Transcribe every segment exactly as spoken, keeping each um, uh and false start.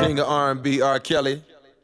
King of R and B, R. Kelly.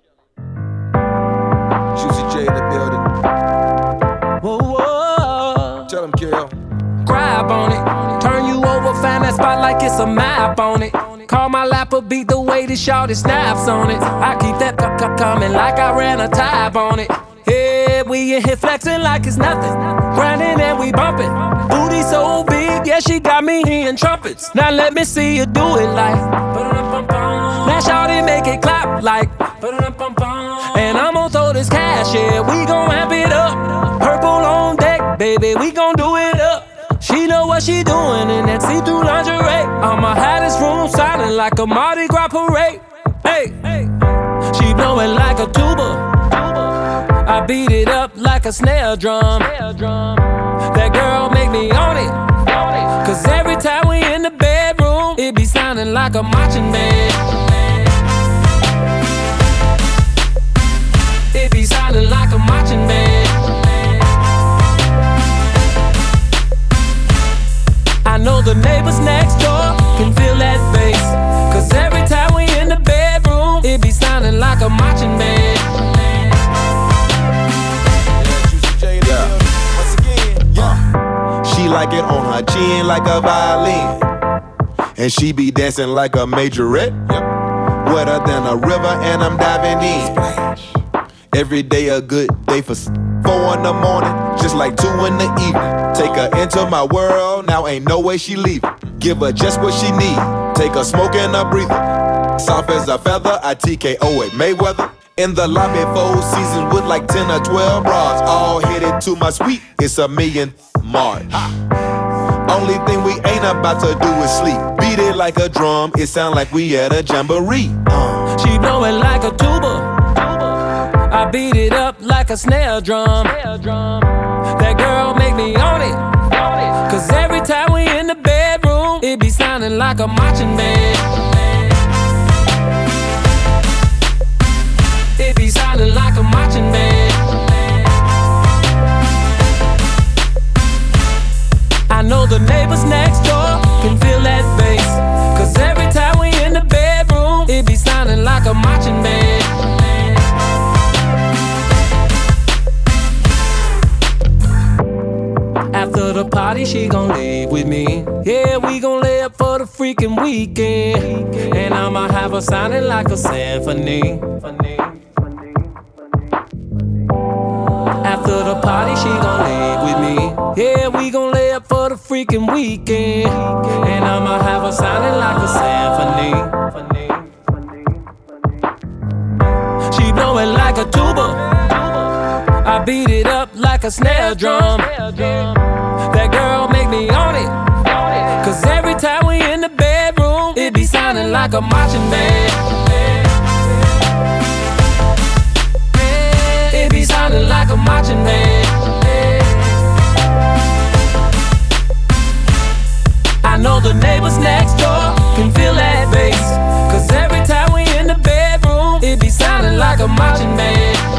Juicy J in the building. Whoa, whoa. Tell him, Kel. Grab on it. Turn you over, find that spot like it's a map on it. Call my lap up, beat the way this shawty snaps on it. I keep that cup cup coming like I ran a tab on it. Yeah, we in here flexing like it's nothing. Grinding and we bumping. Booty so big, yeah, she got me hearing trumpets. Now let me see you do it like. Now shawty make it clap like. And I'm gon' throw this cash, yeah, we gon' amp it up. Purple on deck, baby, we gon' do it up. She know what she doing in that see-through lingerie. I'ma have this room silent like a Mardi Gras parade. Hey, hey. She blowing like a tuba. I beat it up like a snare drum. That girl make me own it. Cause every time we in the bedroom, it be sounding like a marching band. It be sounding like a marching band. I know the neighbors next door can feel that bass. Cause every time we in the bedroom, it be sounding like a marching band. She like it on her chin like a violin, and she be dancing like a majorette. Yep. Wetter than a river and I'm diving in. Every day a good day for four in the morning, just like two in the evening. Take her into my world, now ain't no way she leaving. Give her just what she need, take her smoke and a breather. Soft as a feather, I T K O at Mayweather. In the lobby, four seasons with like ten or twelve bras, all headed to my suite. It's a million March. Only thing we ain't about to do is sleep. Beat it like a drum, it sound like we at a jamboree. Uh. She blowing like a tuba. I beat it up like a snare drum. That girl make me own it. Cause every time we in the bedroom, it be sounding like a marching band. It be sounding like a marching band. I know the neighbors next door can feel that bass. Cause every time we in the bedroom, it be sounding like a marching band. After the party, she gon' leave with me. Yeah, we gon' lay up for the freaking weekend. And I'ma have her sounding like a symphony. After the party, she gon' leave with me. Yeah, we gon' lay up for the freaking weekend. And I'ma have her sounding like a symphony. She blowing like a tuba. I beat it up like a snare drum. That girl make me own it. Cause every time we in the bedroom, it be sounding like a marching band. It be sounding like a marching band. I know the neighbors next door can feel that bass. Cause every time we in the bedroom, it be sounding like a marching band.